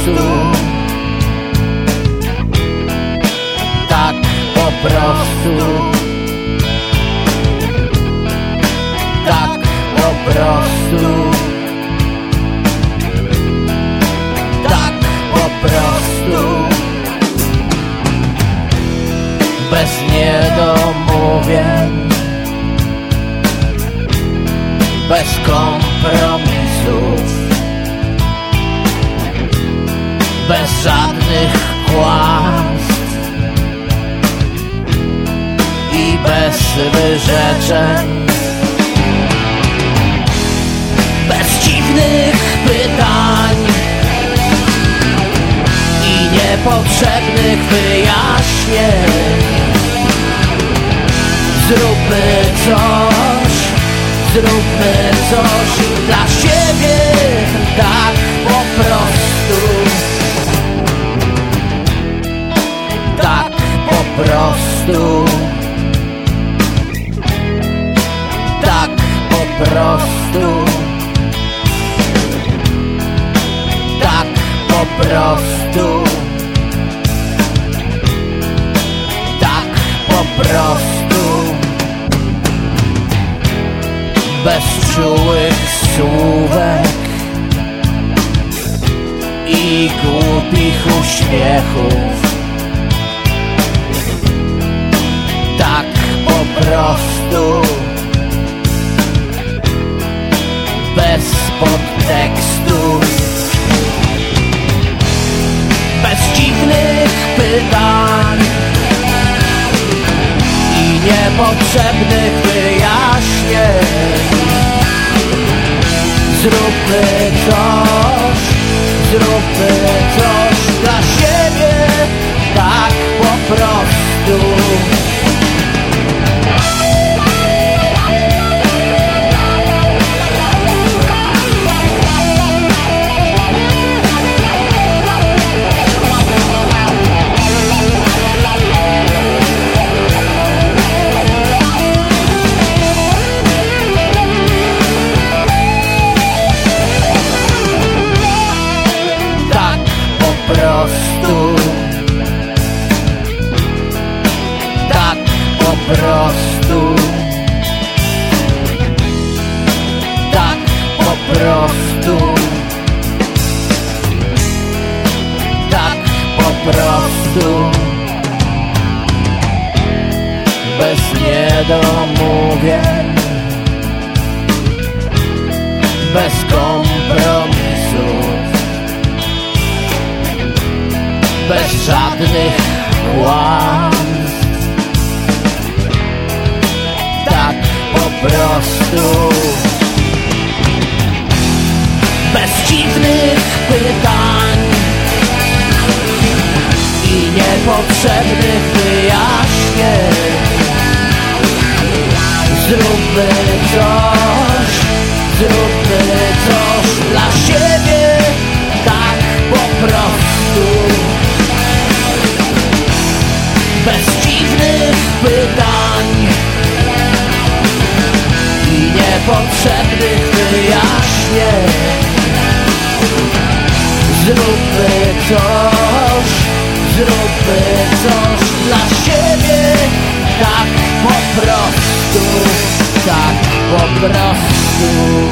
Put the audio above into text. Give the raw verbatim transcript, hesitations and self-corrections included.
prostu, tak po prostu, tak po prostu, tak po prostu, bez niedomówień, bez kompromisów, bez żadnych kłamstw i bez wyrzeczeń, bez dziwnych pytań i niepotrzebnych wyjaśnień. Zróbmy coś, zróbmy coś dla siebie, tak po prostu, tak po prostu, tak po prostu, tak po prostu, tak po prostu. Bez czułych słówek i głupich uśmiechów, tak po prostu, bez podtekstów, bez dziwnych pytań i niepotrzebnych wyjaśnień. Zróbmy coś, zróbmy coś dla siebie, tak po prostu. Tak po prostu, tak po prostu, tak po prostu, bez niedomówień, bez kompromisów, bez żadnych kłamstw, tak po prostu, bez dziwnych pytań i niepotrzebnych wyjaśnień. Zróbmy coś, zróbmy coś dla siebie, tak po prostu. Bez dziwnych pytań i niepotrzebnych wyjaśnień. Zróbmy coś, zróbmy coś dla siebie, tak po prostu, tak po prostu.